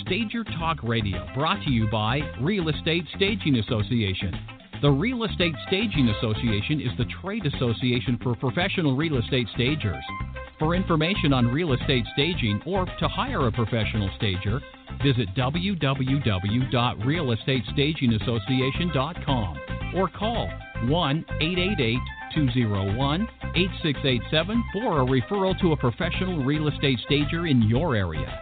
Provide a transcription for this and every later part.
Stager Talk Radio, brought to you by Real Estate Staging Association. The Real Estate Staging Association is the trade association for professional real estate stagers. For information on real estate staging or to hire a professional stager, visit www.realestatestagingassociation.com or call 1-888-201-8687 for a referral to a professional real estate stager in your area.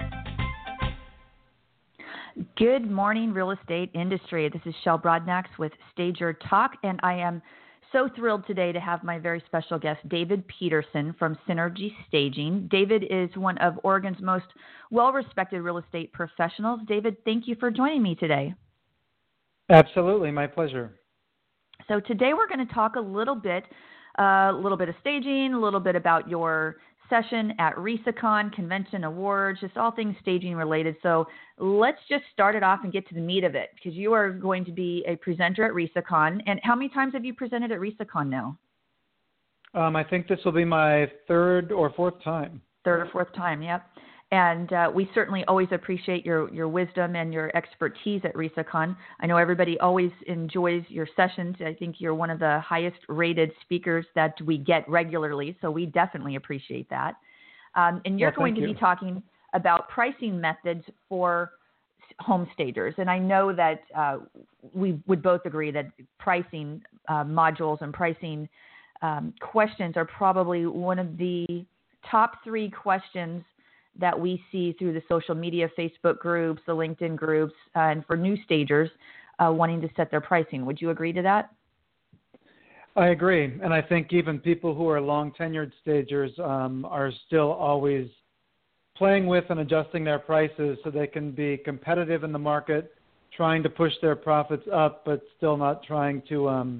Good morning, real estate industry. This is Shel Brodnax with Stager Talk, and I am so thrilled today to have my very special guest, David Peterson from Synergy Staging. David is one of Oregon's most well-respected real estate professionals. David, thank you for joining me today. Absolutely, my pleasure. So today we're going to talk a little bit of staging, a little bit about your session at RESACON, Convention Awards, just all things staging related. So let's just start it off and get to the meat of it, because you are going to be a presenter at RESACON. And how many times have you presented at RESACON now? I think this will be my third or fourth time. Third or fourth time, yep. And we certainly always appreciate your wisdom and your expertise at RESACON. I know everybody always enjoys your sessions. I think you're one of the highest rated speakers that we get regularly, so we definitely appreciate that. And you're going to be talking about pricing methods for home stagers. And I know that we would both agree that pricing modules and pricing questions are probably one of the top three questions that we see through the social media, Facebook groups, the LinkedIn groups, and for new stagers wanting to set their pricing. Would you agree to that? I agree. And I think even people who are long-tenured stagers are still always playing with and adjusting their prices so they can be competitive in the market, trying to push their profits up, but still not trying to,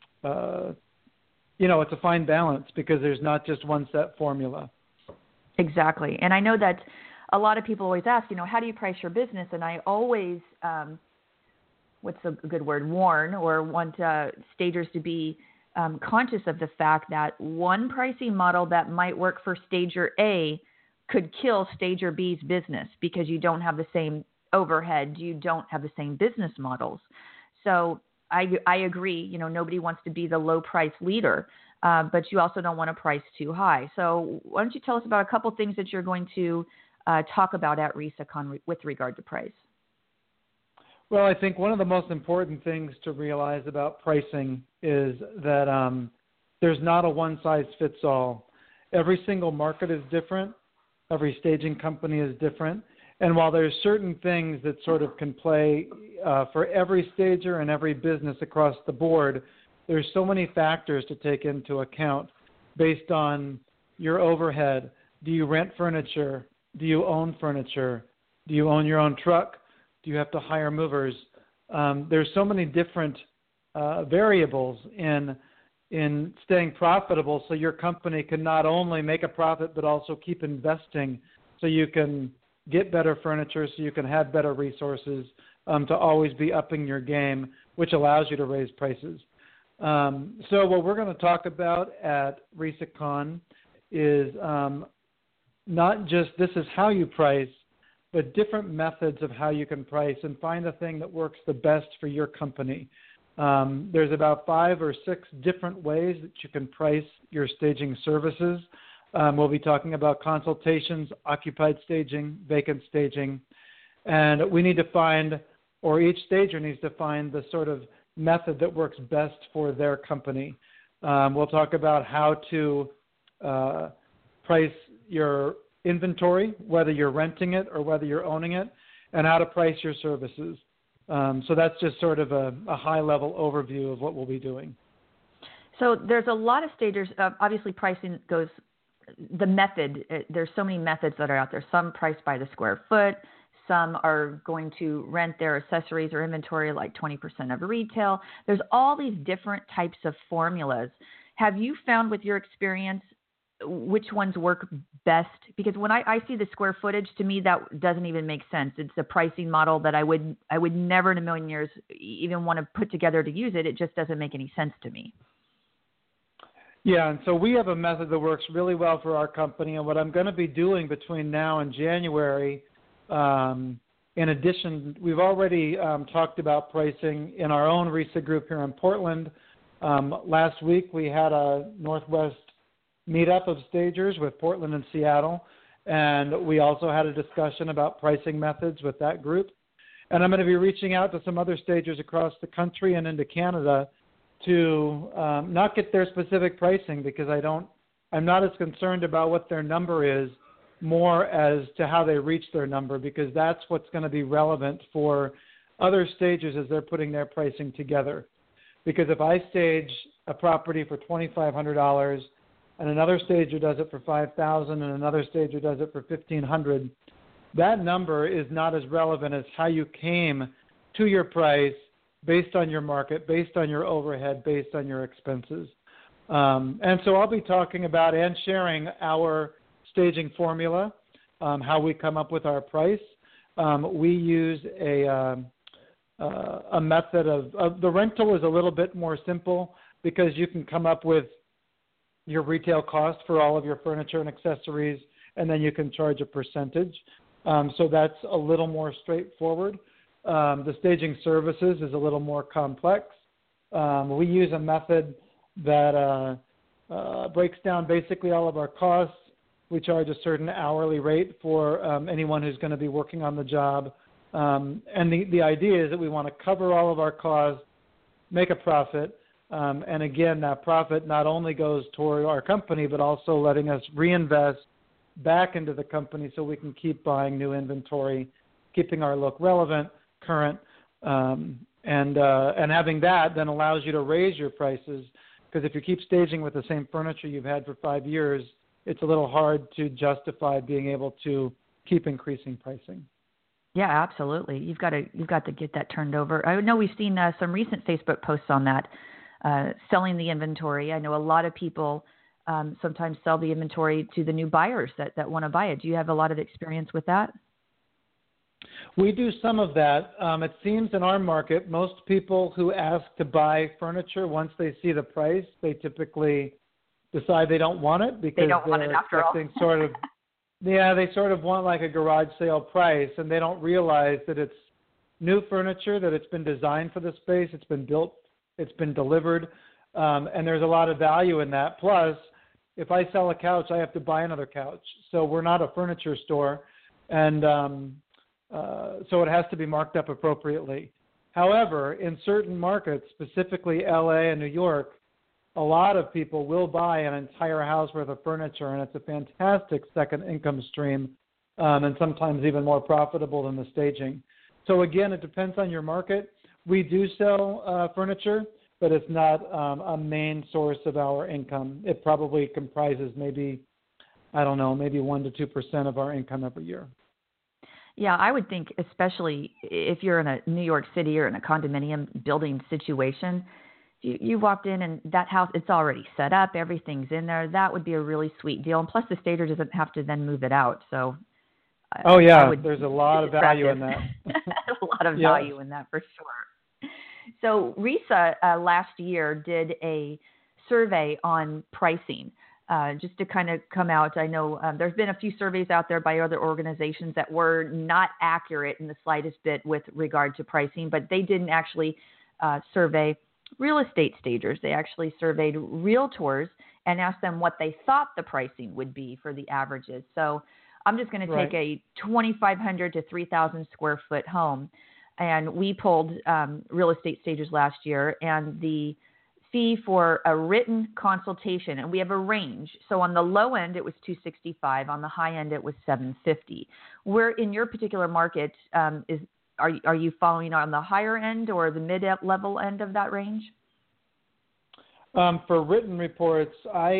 it's a fine balance because there's not just one set formula. Exactly. And I know that a lot of people always ask, how do you price your business? And I always, what's a good word, warn or want stagers to be conscious of the fact that one pricing model that might work for stager A could kill stager B's business because you don't have the same overhead, you don't have the same business models. So I agree, nobody wants to be the low price leader. But you also don't want to price too high. So why don't you tell us about a couple things that you're going to talk about at RESACON with regard to price? Well, I think one of the most important things to realize about pricing is that there's not a one-size-fits-all. Every single market is different. Every staging company is different. And while there's certain things that sort of can play for every stager and every business across the board, there's so many factors to take into account based on your overhead. Do you rent furniture? Do you own furniture? Do you own your own truck? Do you have to hire movers? There's so many different variables in staying profitable so your company can not only make a profit but also keep investing so you can get better furniture, so you can have better resources to always be upping your game, which allows you to raise prices. So what we're going to talk about at RESACON is not just this is how you price, but different methods of how you can price and find the thing that works the best for your company. There's about 5 or 6 different ways that you can price your staging services. We'll be talking about consultations, occupied staging, vacant staging, and we need to find, or each stager needs to find the sort of method that works best for their company. We'll talk about how to price your inventory, whether you're renting it or whether you're owning it, and how to price your services. So that's just sort of a high-level overview of what we'll be doing. So there's a lot of stagers. Obviously, pricing goes the method. There's so many methods that are out there. Some price by the square foot. Some are going to rent their accessories or inventory like 20% of retail. There's all these different types of formulas. Have you found with your experience which ones work best? Because when I see the square footage, to me, that doesn't even make sense. It's a pricing model that I would never in a million years even want to put together to use it. It just doesn't make any sense to me. Yeah, and so we have a method that works really well for our company, and what I'm going to be doing between now and January In addition, we've already talked about pricing in our own RISA group here in Portland. Last week we had a Northwest meetup of stagers with Portland and Seattle, and we also had a discussion about pricing methods with that group. And I'm going to be reaching out to some other stagers across the country and into Canada to not get their specific pricing, because I'm not as concerned about what their number is, more as to how they reach their number, because that's what's going to be relevant for other stagers as they're putting their pricing together. Because if I stage a property for $2,500 and another stager does it for $5,000 and another stager does it for $1,500, that number is not as relevant as how you came to your price based on your market, based on your overhead, based on your expenses. And so I'll be talking about and sharing our staging formula, how we come up with our price. We use a method of the rental is a little bit more simple, because you can come up with your retail cost for all of your furniture and accessories, and then you can charge a percentage. So that's a little more straightforward. The staging services is a little more complex. We use a method that breaks down basically all of our costs. We charge a certain hourly rate for anyone who's going to be working on the job. And the idea is that we want to cover all of our costs, make a profit. And again, that profit not only goes toward our company, but also letting us reinvest back into the company so we can keep buying new inventory, keeping our look relevant, current, and having that then allows you to raise your prices, because if you keep staging with the same furniture you've had for 5 years, it's a little hard to justify being able to keep increasing pricing. Yeah, absolutely. You've got to get that turned over. I know we've seen some recent Facebook posts on that, selling the inventory. I know a lot of people sometimes sell the inventory to the new buyers that want to buy it. Do you have a lot of experience with that? We do some of that. It seems in our market, most people who ask to buy furniture, once they see the price, they typically decide they don't want it, because they don't want it after all. They sort of want like a garage sale price, and they don't realize that it's new furniture, that it's been designed for the space, it's been built, it's been delivered, and there's a lot of value in that. Plus, if I sell a couch, I have to buy another couch. So we're not a furniture store, and so it has to be marked up appropriately. However, in certain markets, specifically LA and New York, a lot of people will buy an entire house worth of furniture, and it's a fantastic second income stream, and sometimes even more profitable than the staging. So again, it depends on your market. We do sell furniture, but it's not a main source of our income. It probably comprises maybe 1 to 2% of our income every year. Yeah, I would think, especially if you're in a New York City or in a condominium building situation, you walked in and that house, it's already set up, everything's in there. That would be a really sweet deal. And plus the stager doesn't have to then move it out. So there's a lot of value in that. A lot of value in that for sure. So RISA last year did a survey on pricing. Just to kind of come out, I know there's been a few surveys out there by other organizations that were not accurate in the slightest bit with regard to pricing, but they didn't actually survey real estate stagers. They actually surveyed realtors and asked them what they thought the pricing would be for the averages. So I'm just going to take a 2,500 to 3,000 square foot home, and we pulled real estate stagers last year, and the fee for a written consultation, and we have a range. So on the low end, it was $265. On the high end, it was $750. Where in your particular market are you following on the higher end or the mid-level end of that range? For written reports,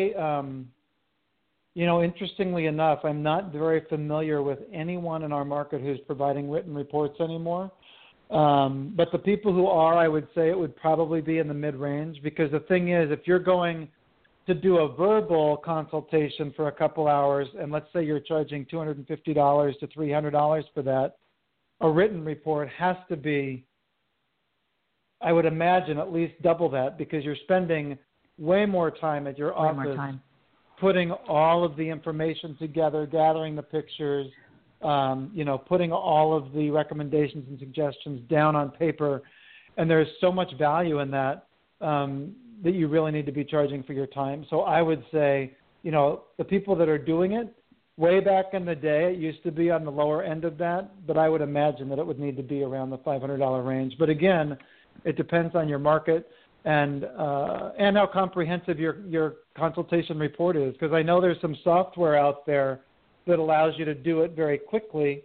interestingly enough, I'm not very familiar with anyone in our market who's providing written reports anymore. But the people who are, I would say it would probably be in the mid-range, because the thing is, if you're going to do a verbal consultation for a couple hours, and let's say you're charging $250 to $300 for that, a written report has to be, I would imagine, at least double that, because you're spending way more time at your office putting all of the information together, gathering the pictures, putting all of the recommendations and suggestions down on paper. And there's so much value in that that you really need to be charging for your time. So I would say, the people that are doing it, way back in the day, it used to be on the lower end of that, but I would imagine that it would need to be around the $500 range. But again, it depends on your market and how comprehensive your consultation report is, because I know there's some software out there that allows you to do it very quickly.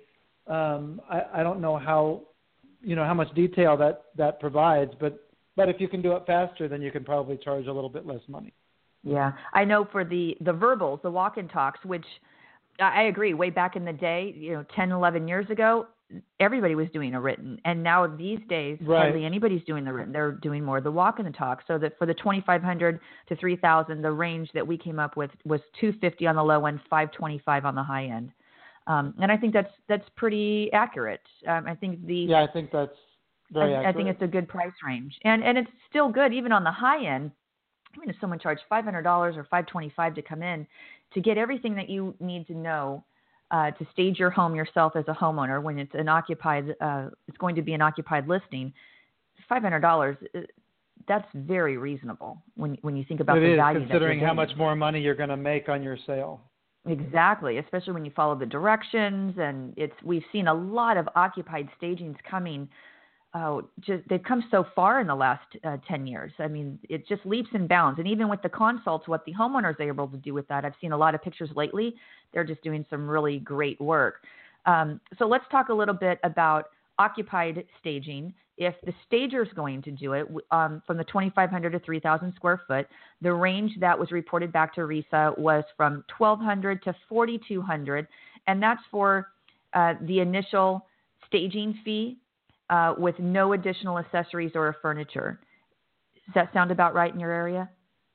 I don't know how much detail that provides, but if you can do it faster, then you can probably charge a little bit less money. Yeah, I know for the verbals, the walk and talks, which I agree, way back in the day, 10, 11 years ago, everybody was doing a written. And now these days, hardly anybody's doing the written. They're doing more of the walk and the talk. So that for the 2,500 to 3,000, the range that we came up with was 250 on the low end, 525 on the high end. And I think that's pretty accurate. I think I think that's very accurate. I think it's a good price range. And it's still good, even on the high end. I mean, if someone charged $500 or $525 to come in, to get everything that you need to know to stage your home yourself as a homeowner when it's it's going to be an occupied listing, $500, that's very reasonable when you think about the value. Considering how much more money you're going to make on your sale. Exactly, especially when you follow the directions, and we've seen a lot of occupied stagings coming. They've come so far in the last 10 years. I mean, it just leaps and bounds. And even with the consults, what the homeowners are able to do with that, I've seen a lot of pictures lately. They're just doing some really great work. So let's talk a little bit about occupied staging. If the stager is going to do it from the 2,500 to 3,000 square foot, the range that was reported back to RESA was from 1,200 to 4,200, and that's for the initial staging fee. With no additional accessories or furniture. Does that sound about right in your area?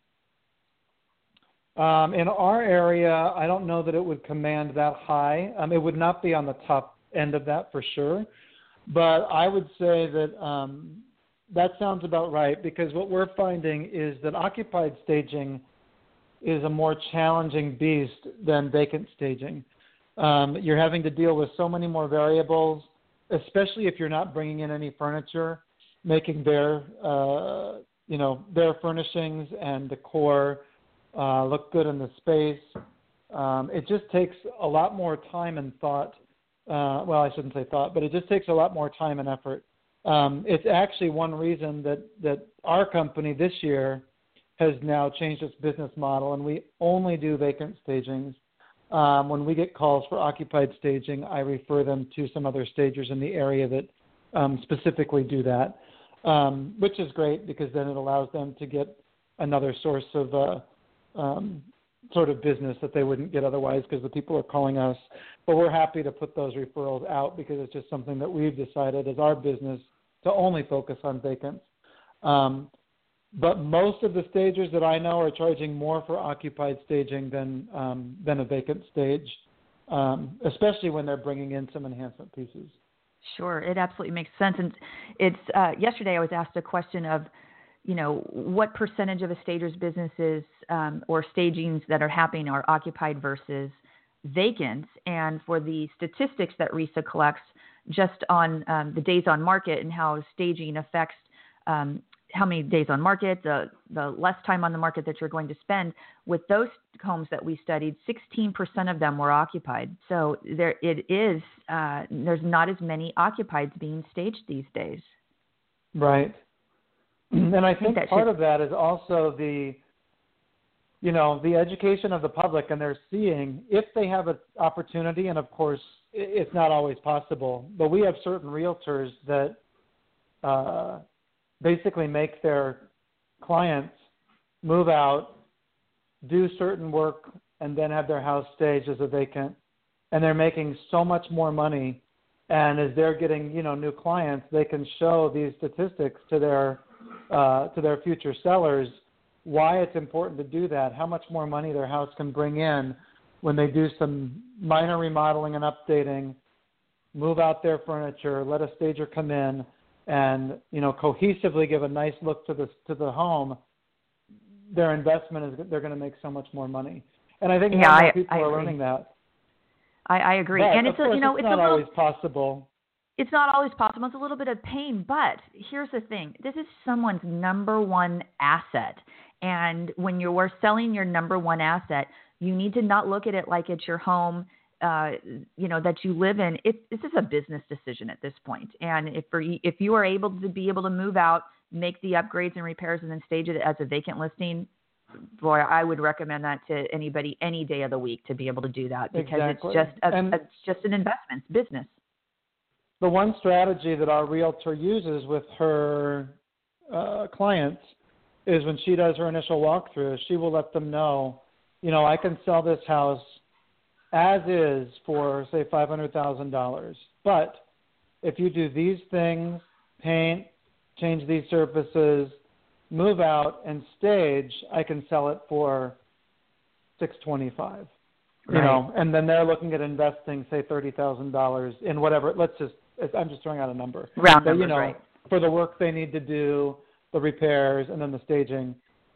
In our area, I don't know that it would command that high. It would not be on the top end of that for sure. But I would say that that sounds about right, because what we're finding is that occupied staging is a more challenging beast than vacant staging. You're having to deal with so many more variables, especially if you're not bringing in any furniture, making their furnishings and decor look good in the space. It just takes a lot more time and thought. Well, I shouldn't say thought, but it just takes a lot more time and effort. It's actually one reason that our company this year has now changed its business model, and we only do vacant stagings. When we get calls for occupied staging, I refer them to some other stagers in the area that specifically do that, which is great, because then it allows them to get another source of sort of business that they wouldn't get otherwise, because the people are calling us. But we're happy to put those referrals out, because it's just something that we've decided as our business to only focus on vacants. But most of the stagers that I know are charging more for occupied staging than a vacant stage, especially when they're bringing in some enhancement pieces. Sure, it absolutely makes sense. And it's yesterday I was asked a question of, what percentage of a stager's businesses or stagings that are happening are occupied versus vacant. And for the statistics that RESA collects just on the days on market and how staging affects how many days on market, the less time on the market that you're going to spend. With those homes that we studied, 16% of them were occupied. So there's not as many occupieds being staged these days. Right. And I think part of that is also the education of the public, and they're seeing if they have an opportunity, and of course it's not always possible, but we have certain realtors that basically make their clients move out, do certain work, and then have their house staged as a vacant. And they're making so much more money. And as they're getting, new clients, they can show these statistics to their future sellers why it's important to do that, how much more money their house can bring in when they do some minor remodeling and updating, move out their furniture, let a stager come in, and cohesively give a nice look to the home. Their investment is they're going to make so much more money, and I think more people are learning that. I agree. But And it's, of course, it's not always possible. It's not always possible. It's a little bit of pain, but here's the thing. This is someone's number one asset. And when you're selling your number one asset, you need to not look at it like it's your home, that you live in. This is a business decision at this point. And if you are able to move out, make the upgrades and repairs, and then stage it as a vacant listing, boy, I would recommend that to anybody any day of the week to be able to do that, because Exactly. it's just an investment business. The one strategy that our realtor uses with her clients is when she does her initial walkthrough, she will let them know, I can sell this house as is for, say, $500,000. But if you do these things, paint, change these surfaces, move out, and stage, I can sell it for $625. Right. And then they're looking at investing, say, $30,000 in whatever. I'm just throwing out a number. Round numbers, right. For the work they need to do, the repairs, and then the staging.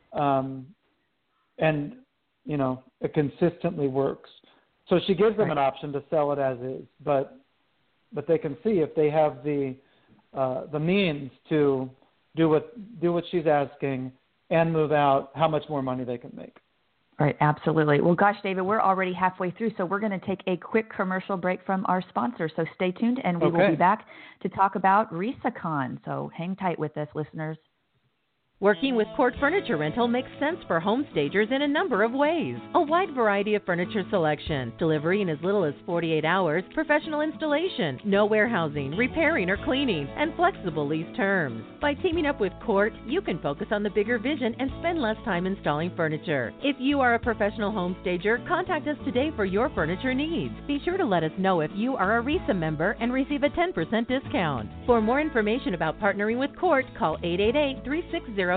It consistently works. So she gives them an option to sell it as is, but they can see if they have the means to do what she's asking and move out, how much more money they can make. Right, absolutely. Well, gosh, David, we're already halfway through, so we're going to take a quick commercial break from our sponsor. So stay tuned, and we will be back to talk about RisaCon. So hang tight with us, listeners. Working with Court Furniture Rental makes sense for home stagers in a number of ways. A wide variety of furniture selection, delivery in as little as 48 hours, professional installation, no warehousing, repairing or cleaning, and flexible lease terms. By teaming up with Court, you can focus on the bigger vision and spend less time installing furniture. If you are a professional home stager, contact us today for your furniture needs. Be sure to let us know if you are a RISA member and receive a 10% discount. For more information about partnering with Court, call 888-360-2678.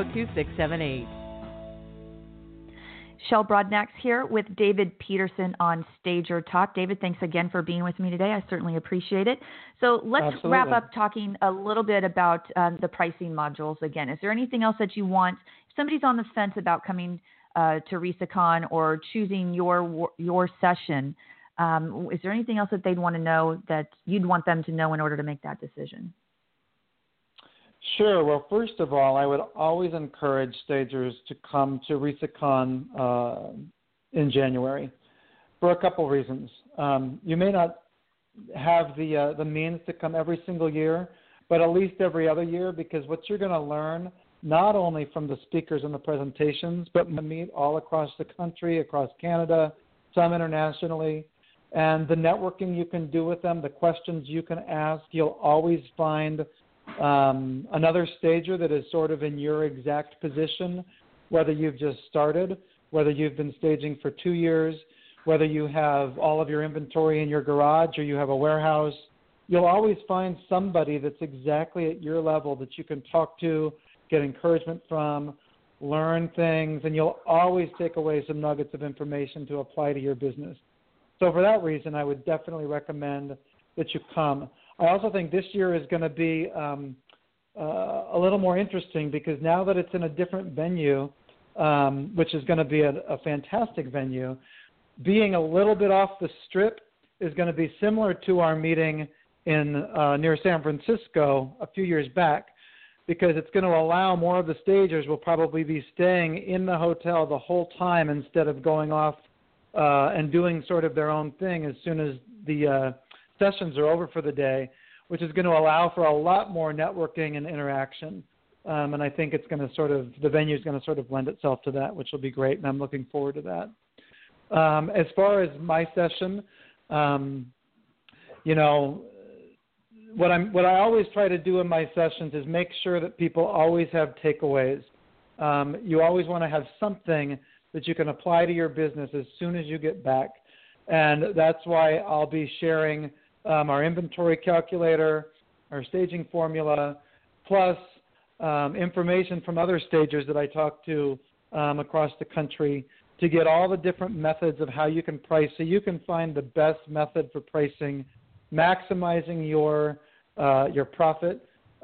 Shel Brodnax here with David Peterson on Stager Talk. David, thanks again for being with me today. I certainly appreciate it. So let's wrap up talking a little bit about the pricing modules again. Is there anything else that you want? If somebody's on the fence about coming to RisaCon or choosing your session, is there anything else that they'd want to know that you'd want them to know in order to make that decision? Sure. Well, first of all, I would always encourage stagers to come to RisaCon in January for a couple reasons. You may not have the means to come every single year, but at least every other year, because what you're going to learn, not only from the speakers and the presentations, but meet all across the country, across Canada, some internationally, and the networking you can do with them, the questions you can ask, you'll always find another stager that is sort of in your exact position, whether you've just started, whether you've been staging for 2 years, whether you have all of your inventory in your garage or you have a warehouse. You'll always find somebody that's exactly at your level that you can talk to, get encouragement from, learn things, and you'll always take away some nuggets of information to apply to your business. So for that reason, I would definitely recommend that you come. I also think this year is going to be a little more interesting because now that it's in a different venue, which is going to be a fantastic venue, being a little bit off the strip is going to be similar to our meeting in near San Francisco a few years back, because it's going to allow more of the stagers will probably be staying in the hotel the whole time instead of going off and doing sort of their own thing as soon as the sessions are over for the day, which is going to allow for a lot more networking and interaction. And I think it's going to the venue is going to sort of lend itself to that, which will be great, and I'm looking forward to that. As far as my session, what I always try to do in my sessions is make sure that people always have takeaways. You always want to have something that you can apply to your business as soon as you get back. And that's why I'll be sharing our inventory calculator, our staging formula, plus information from other stagers that I talk to across the country to get all the different methods of how you can price so you can find the best method for pricing, maximizing your profit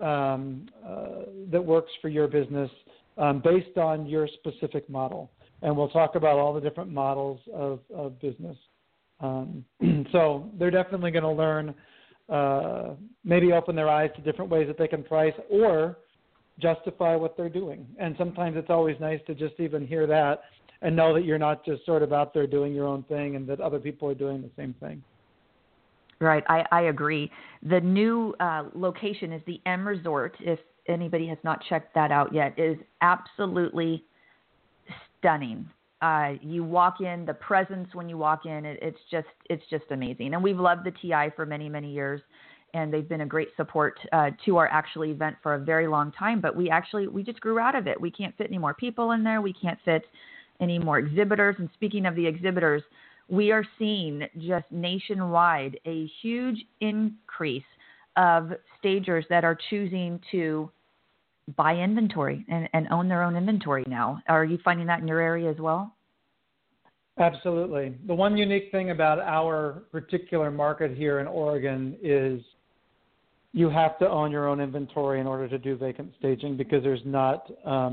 that works for your business based on your specific model. And we'll talk about all the different models of business. So they're definitely going to learn, maybe open their eyes to different ways that they can price or justify what they're doing. And sometimes it's always nice to just even hear that and know that you're not just sort of out there doing your own thing and that other people are doing the same thing. Right. I agree. The new location is the M Resort. If anybody has not checked that out yet, it is absolutely stunning. You walk in, the presence when you walk in, it's just amazing. And we've loved the TI for many, many years, and they've been a great support to our actual event for a very long time. But we just grew out of it. We can't fit any more people in there. We can't fit any more exhibitors. And speaking of the exhibitors, we are seeing just nationwide a huge increase of stagers that are choosing to buy inventory and own their own inventory now. Are you finding that in your area as well? Absolutely. The one unique thing about our particular market here in Oregon is you have to own your own inventory in order to do vacant staging because there's not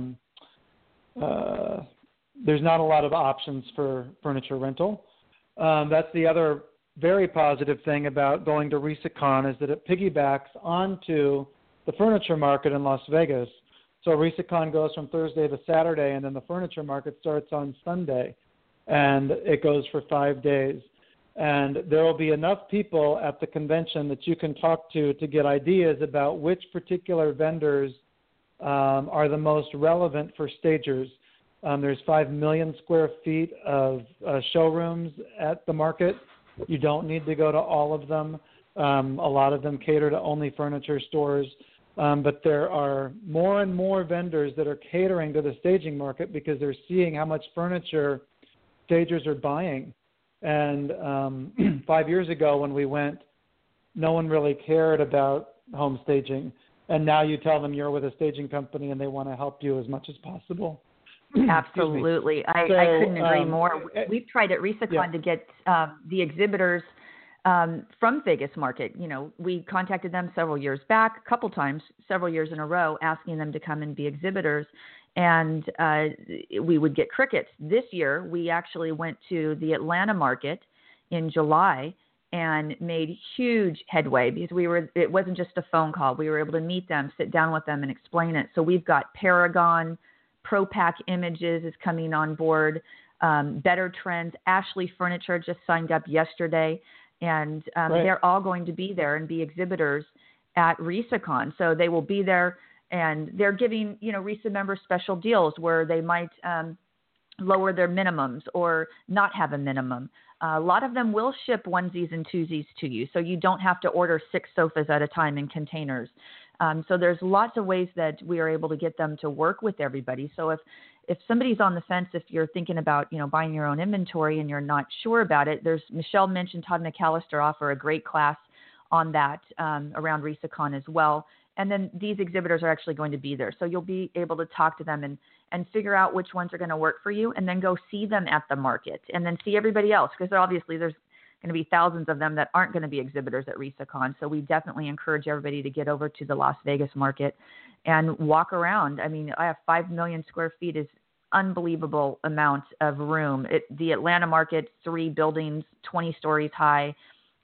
a lot of options for furniture rental. That's the other very positive thing about going to RISACON is that it piggybacks onto the furniture market in Las Vegas. So RISACON goes from Thursday to Saturday, and then the furniture market starts on Sunday, and it goes for 5 days. And there will be enough people at the convention that you can talk to get ideas about which particular vendors are the most relevant for stagers. There's 5 million square feet of showrooms at the market. You don't need to go to all of them. A lot of them cater to only furniture stores. But there are more and more vendors that are catering to the staging market because they're seeing how much furniture stagers are buying. And 5 years ago when we went, no one really cared about home staging. And now you tell them you're with a staging company and they want to help you as much as possible. Absolutely. I couldn't agree more. We've tried at RISACON to get the exhibitors from Vegas Market. You know, we contacted them several years back, a couple times, several years in a row, asking them to come and be exhibitors. And we would get crickets. This year, we actually went to the Atlanta market in July and made huge headway because it wasn't just a phone call. We were able to meet them, sit down with them and explain it. So we've got Paragon, ProPack Images is coming on board, Better Trends, Ashley Furniture just signed up yesterday, and they're all going to be there and be exhibitors at RISACON. So they will be there, and they're giving, RISA members special deals where they might lower their minimums or not have a minimum. A lot of them will ship onesies and twosies to you, so you don't have to order 6 sofas at a time in containers. So there's lots of ways that we are able to get them to work with everybody. So if somebody's on the fence, if you're thinking about, buying your own inventory and you're not sure about it, there's Michelle mentioned Todd McAllister offer a great class on that around RISACON as well. And then these exhibitors are actually going to be there. So you'll be able to talk to them and figure out which ones are going to work for you and then go see them at the market and then see everybody else because obviously there's going to be thousands of them that aren't going to be exhibitors at RISACON. So we definitely encourage everybody to get over to the Las Vegas market and walk around. I mean, I have 5 million square feet is unbelievable amount of room. The Atlanta market, 3 buildings, 20 stories high.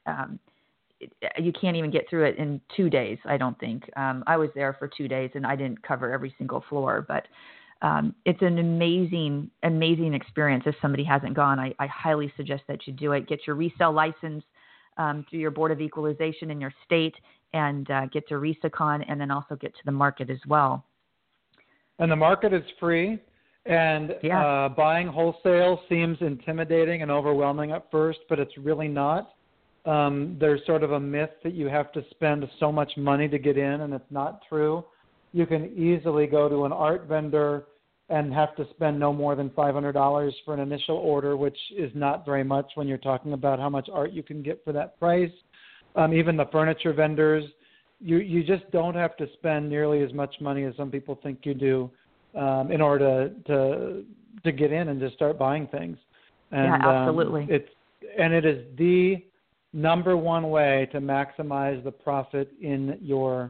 You can't even get through it in 2 days, I don't think. I was there for 2 days and I didn't cover every single floor, but it's an amazing, amazing experience. If somebody hasn't gone, I highly suggest that you do it. Get your resale license through your Board of Equalization in your state and get to RISACON and then also get to the market as well. And the market is free. And buying wholesale seems intimidating and overwhelming at first, but it's really not. There's sort of a myth that you have to spend so much money to get in, and it's not true. You can easily go to an art vendor and have to spend no more than $500 for an initial order, which is not very much when you're talking about how much art you can get for that price. Even the furniture vendors, you just don't have to spend nearly as much money as some people think you do in order to get in and just start buying things. And, absolutely. It is the number one way to maximize the profit in your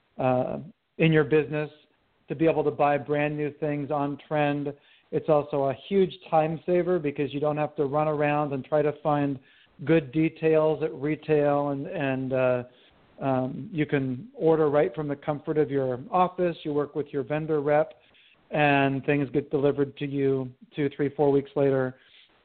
business, to be able to buy brand new things on trend. It's also a huge time saver because you don't have to run around and try to find good details at retail, and you can order right from the comfort of your office. You work with your vendor rep, and things get delivered to you 2, 3, 4 weeks later.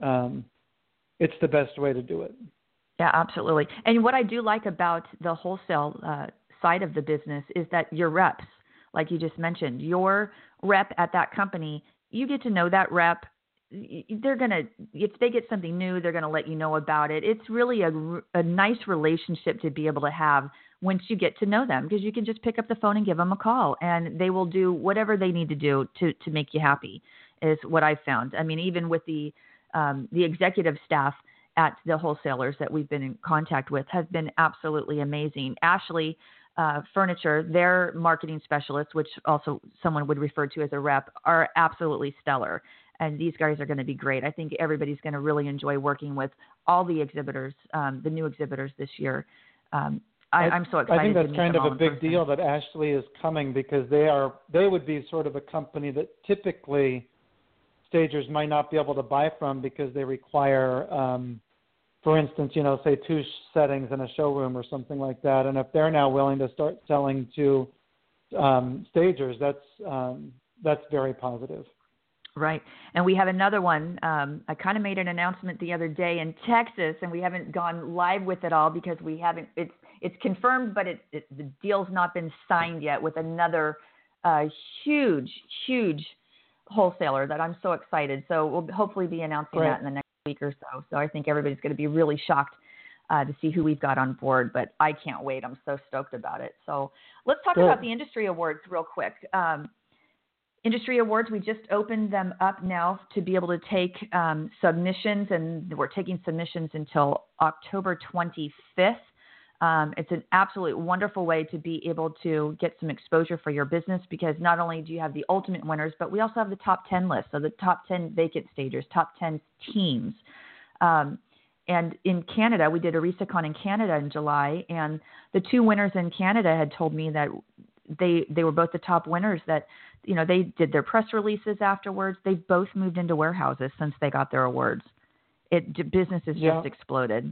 It's the best way to do it. Yeah, absolutely. And what I do like about the wholesale side of the business is that your reps, like you just mentioned, your rep at that company, you get to know that rep. They're going to, if they get something new, they're going to let you know about it. It's really a nice relationship to be able to have once you get to know them, because you can just pick up the phone and give them a call, and they will do whatever they need to do to make you happy, is what I've found. I mean, even with the executive staff at the wholesalers that we've been in contact with has been absolutely amazing. Ashley Furniture, their marketing specialists, which also someone would refer to as a rep, are absolutely stellar. And these guys are going to be great. I think everybody's going to really enjoy working with all the exhibitors, the new exhibitors this year. I'm so excited. I think that's to kind of a big person. deal that Ashley is coming, because they would be sort of a company that typically stagers might not be able to buy from, because they require, for instance, say 2 settings in a showroom or something like that. And if they're now willing to start selling to stagers, that's very positive. Right. And we have another one. I kind of made an announcement the other day in Texas, and we haven't gone live with it all because we haven't, it's confirmed, but the deal's not been signed yet, with another huge wholesaler that I'm so excited. So we'll hopefully be announcing that in the next week or so. So I think everybody's going to be really shocked to see who we've got on board, but I can't wait. I'm so stoked about it. So let's talk about the industry awards real quick. Industry awards, we just opened them up now to be able to take submissions, and we're taking submissions until October 25th. It's an absolute wonderful way to be able to get some exposure for your business, because not only do you have the ultimate winners, but we also have the top 10 list. So the top 10 vacant stagers, top 10 teams. And in Canada, we did a RISACon in Canada in July, and the 2 winners in Canada had told me that they were both the top winners, that, they did their press releases afterwards. They both moved into warehouses since they got their awards. Business has just exploded.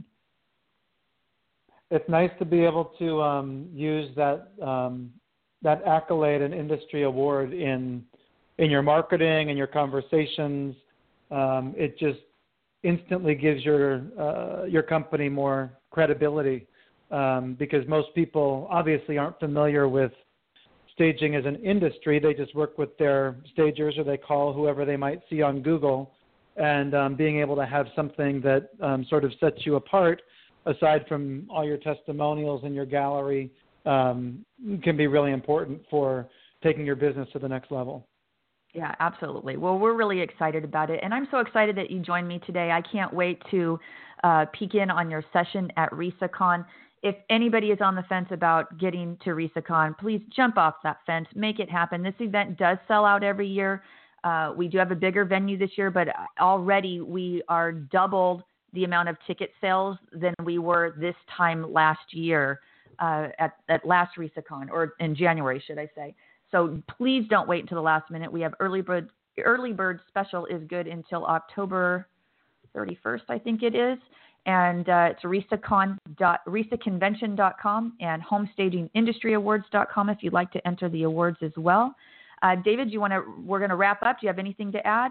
It's nice to be able to use that accolade and industry award in your marketing and your conversations. It just instantly gives your company more credibility, because most people obviously aren't familiar with staging as an industry. They just work with their stagers, or they call whoever they might see on Google. And being able to have something that sort of sets you apart, aside from all your testimonials in your gallery, can be really important for taking your business to the next level. Yeah, absolutely. Well, we're really excited about it. And I'm so excited that you joined me today. I can't wait to peek in on your session at RISACon. If anybody is on the fence about getting to RISACon, please jump off that fence, make it happen. This event does sell out every year. We do have a bigger venue this year, but already we are doubled the amount of ticket sales than we were this time last year at last RISACon, or in January, should I say. So please don't wait until the last minute. We have early bird special is good until October 31st, I think it is. And it's RISAconvention.com and homestagingindustry.awards.com if you'd like to enter the awards as well. David, we're going to wrap up. Do you have anything to add?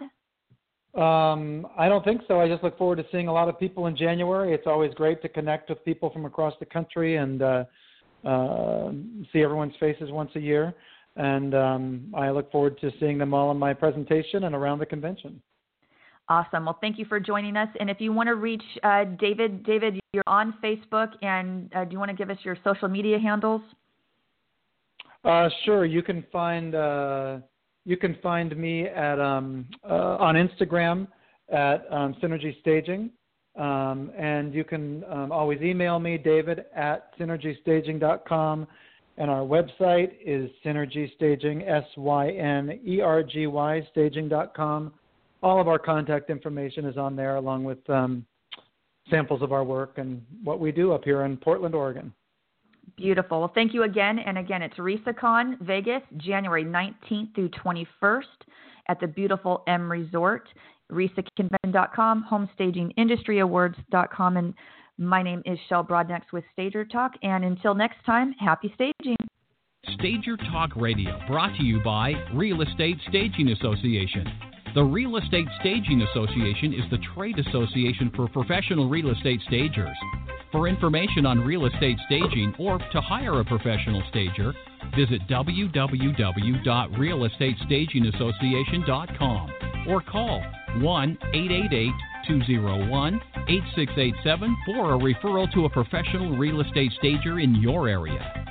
I don't think so. I just look forward to seeing a lot of people in January. It's always great to connect with people from across the country and see everyone's faces once a year. And I look forward to seeing them all in my presentation and around the convention. Awesome. Well, thank you for joining us. And if you want to reach David, you're on Facebook, and do you want to give us your social media handles? Sure. You can find me at on Instagram at Synergy Staging, and you can always email me, David at synergystaging.com, and our website is Synergy Staging, SYNERGY staging.com. All of our contact information is on there, along with samples of our work and what we do up here in Portland, Oregon. Beautiful. Well, thank you again. And again, it's RISACon Vegas, January 19th through 21st. at the beautiful M Resort, RisaConvention.com, HomestagingIndustryAwards.com, and my name is Shel Broadnax with Stager Talk, and until next time, happy staging. Stager Talk Radio, brought to you by Real Estate Staging Association. The Real Estate Staging Association is the trade association for professional real estate stagers. For information on real estate staging or to hire a professional stager, visit www.realestatestagingassociation.com or call 1-888-201-8687 for a referral to a professional real estate stager in your area.